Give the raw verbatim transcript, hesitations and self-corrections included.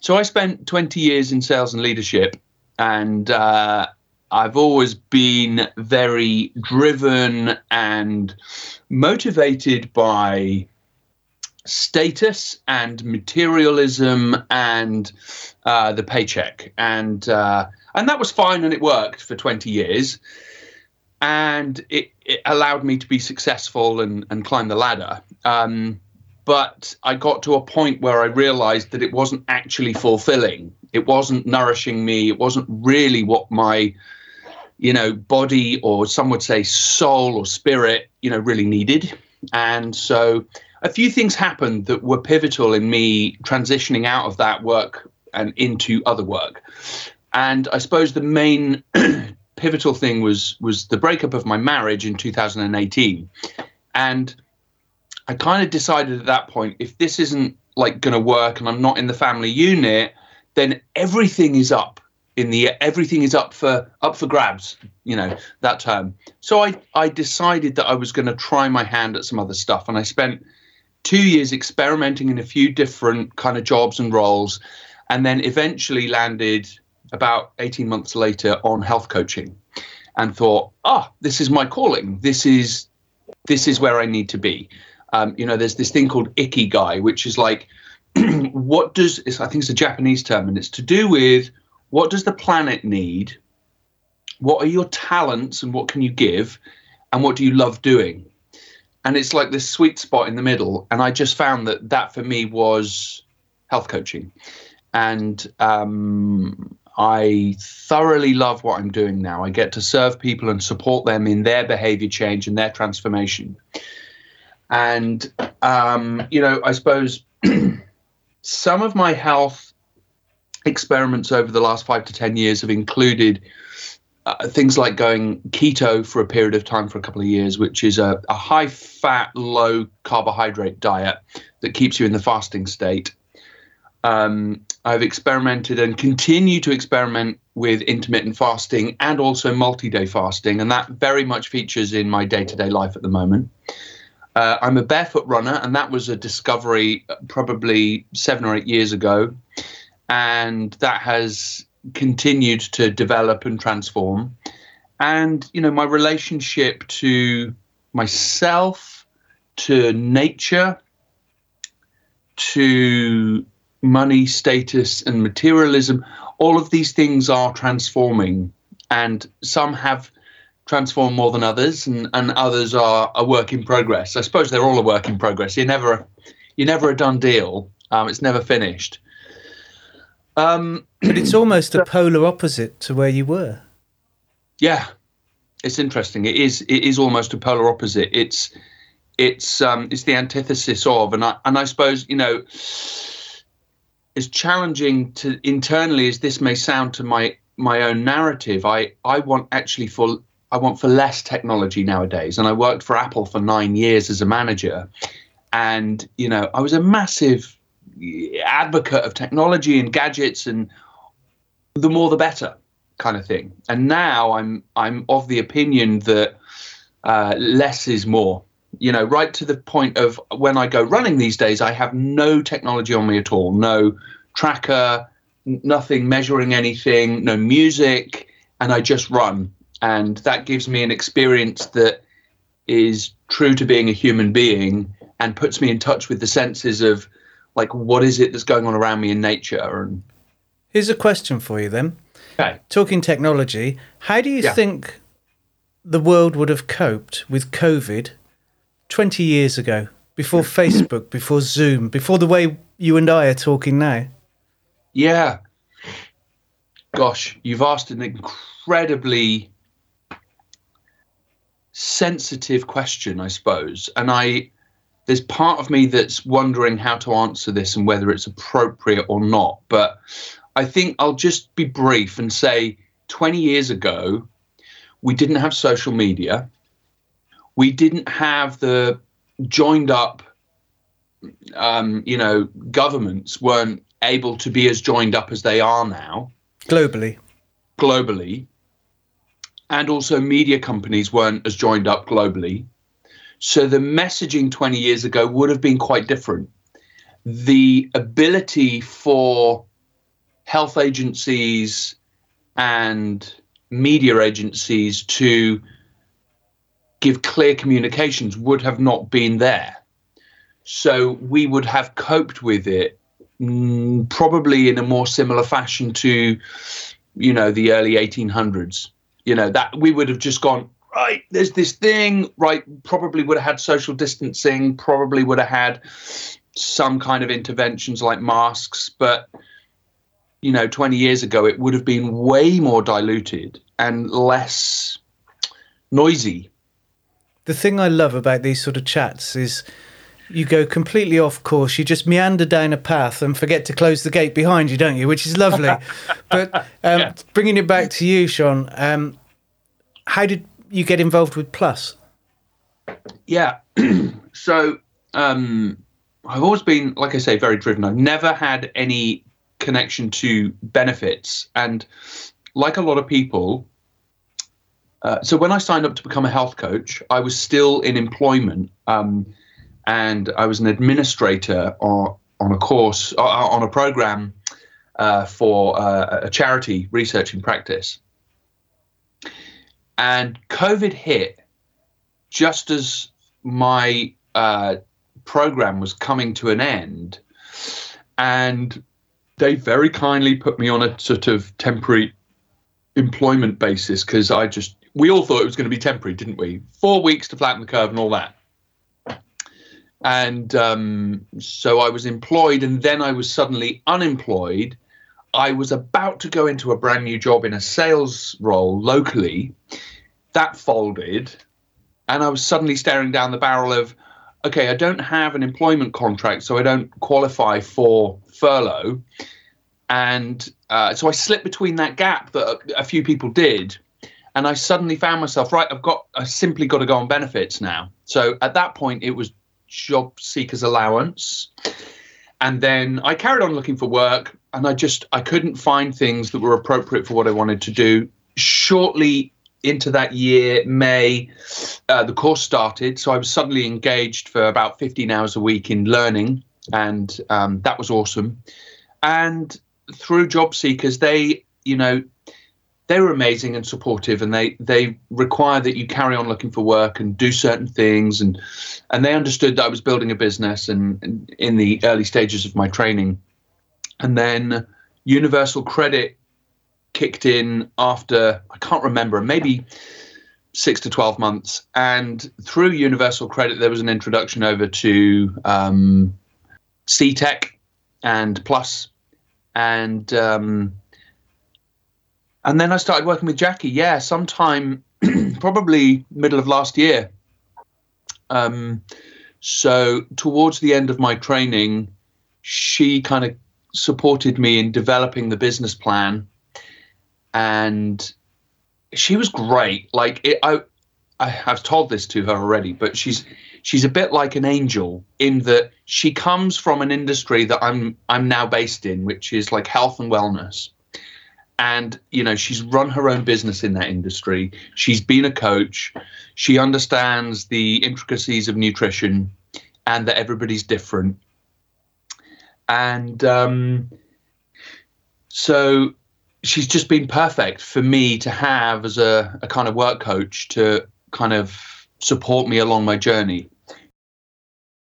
So I spent twenty years in sales and leadership, and uh, I've always been very driven and motivated by status and materialism and uh, the paycheck. And uh, and that was fine, and it worked for twenty years. And it, it allowed me to be successful and, and climb the ladder. Um, but I got to a point where I realized that it wasn't actually fulfilling. It wasn't nourishing me. It wasn't really what my, you know, body, or some would say soul or spirit, you know, really needed. And so a few things happened that were pivotal in me transitioning out of that work and into other work. And I suppose the main pivotal thing was was the breakup of my marriage in two thousand eighteen. And I kind of decided at that point, if this isn't like going to work and I'm not in the family unit, then everything is up in the everything is up for up for grabs, you know, that term. So I I decided that I was going to try my hand at some other stuff, and I spent two years experimenting in a few different kind of jobs and roles, and then eventually landed about eighteen months later on health coaching, and thought, ah, this is my calling. This is this is where I need to be. Um, you know, there's this thing called ikigai, which is like, what does, I think it's a Japanese term, and it's to do with what does the planet need? What are your talents and what can you give? And what do you love doing? And it's like this sweet spot in the middle. And I just found that that for me was health coaching. And um, I thoroughly love what I'm doing now. I get to serve people and support them in their behavior change and their transformation. And, um, you know, I suppose some of my health experiments over the last five to ten years have included uh, things like going keto for a period of time for a couple of years, which is a, a high fat, low carbohydrate diet that keeps you in the fasting state. Um, I've experimented and continue to experiment with intermittent fasting and also multi-day fasting, and that very much features in my day-to-day life at the moment. Uh, I'm a barefoot runner, and that was a discovery probably seven or eight years ago, and that has continued to develop and transform. And, you know, my relationship to myself, to nature, to money, status, and materialism, all of these things are transforming, and some have transformed more than others, and, and others are a work in progress. I suppose they're all a work in progress. You're never, you're never a done deal. Um, it's never finished. Um, but it's almost a polar opposite to where you were. Yeah, it's interesting. It is. It is almost a polar opposite. It's, it's, um, it's the antithesis of, and I, and I suppose, you know, as challenging to internally as this may sound to my my own narrative, I I want actually for. I want for less technology nowadays. And I worked for Apple for nine years as a manager. And, you know, I was a massive advocate of technology and gadgets, and the more the better kind of thing. And now I'm I'm of the opinion that uh, less is more, you know, right to the point of when I go running these days, I have no technology on me at all. No tracker, nothing measuring anything, no music, and I just run. And that gives me an experience that is true to being a human being and puts me in touch with the senses of, like, what is it that's going on around me in nature. And here's a question for you then. Okay. Talking technology, how do you yeah. think the world would have coped with COVID twenty years ago, before Facebook, before Zoom, before the way you and I are talking now? Yeah. Gosh, you've asked an incredibly sensitive question, I suppose. And I, there's part of me that's wondering how to answer this and whether it's appropriate or not. But I think I'll just be brief and say twenty years ago, we didn't have social media. We didn't have the joined up, um, you know, governments weren't able to be as joined up as they are now. Globally. Globally. And also media companies weren't as joined up globally. So the messaging twenty years ago would have been quite different. The ability for health agencies and media agencies to give clear communications would have not been there. So we would have coped with it mm, probably in a more similar fashion to, you know, the early eighteen hundreds. You know, that we would have just gone, right, there's this thing, right, probably would have had social distancing, probably would have had some kind of interventions like masks. But, you know, twenty years ago, it would have been way more diluted and less noisy. The thing I love about these sort of chats is you go completely off course. You just meander down a path and forget to close the gate behind you, don't you? Which is lovely. But um, yeah. Bringing it back to you, Sean, um, how did you get involved with Plus? Yeah. so um, I've always been, like I say, very driven. I've never had any connection to benefits. And like a lot of people, uh, so when I signed up to become a health coach, I was still in employment. Um, and I was an administrator on, on a course, uh, on a program uh, for uh, a charity researching practice. And COVID hit just as my uh, program was coming to an end. And they very kindly put me on a sort of temporary employment basis because I just, we all thought it was going to be temporary, didn't we? Four weeks to flatten the curve and all that. And um, so I was employed, and then I was suddenly unemployed. I was about to go into a brand new job in a sales role locally. That folded, and I was suddenly staring down the barrel of, okay, I don't have an employment contract, so I don't qualify for furlough. And uh, so I slipped between that gap that a, a few people did. And I suddenly found myself, right, I've got, I simply got to go on benefits now. So at that point, it was job seekers allowance. And then I carried on looking for work, and I just, I couldn't find things that were appropriate for what I wanted to do. Shortly into that year, May, uh, the course started. So I was suddenly engaged for about fifteen hours a week in learning, and um, that was awesome. And through job seekers, they, you know, they were amazing and supportive, and they they require that you carry on looking for work and do certain things, and and they understood that I was building a business and, and in the early stages of my training. And then Universal Credit kicked in after, I can't remember, maybe six to twelve months. And through Universal Credit, there was an introduction over to um, C Tech and Plus, and um, And then I started working with Jackie, yeah, sometime probably middle of last year. Um, so towards the end of my training, she kind of supported me in developing the business plan. And she was great. Like, it, I, I have told this to her already, but she's she's a bit like an angel in that she comes from an industry that I'm I'm now based in, which is like health and wellness. And, you know, she's run her own business in that industry. She's been a coach. She understands the intricacies of nutrition and that everybody's different. And um, so she's just been perfect for me to have as a, a kind of work coach to kind of support me along my journey.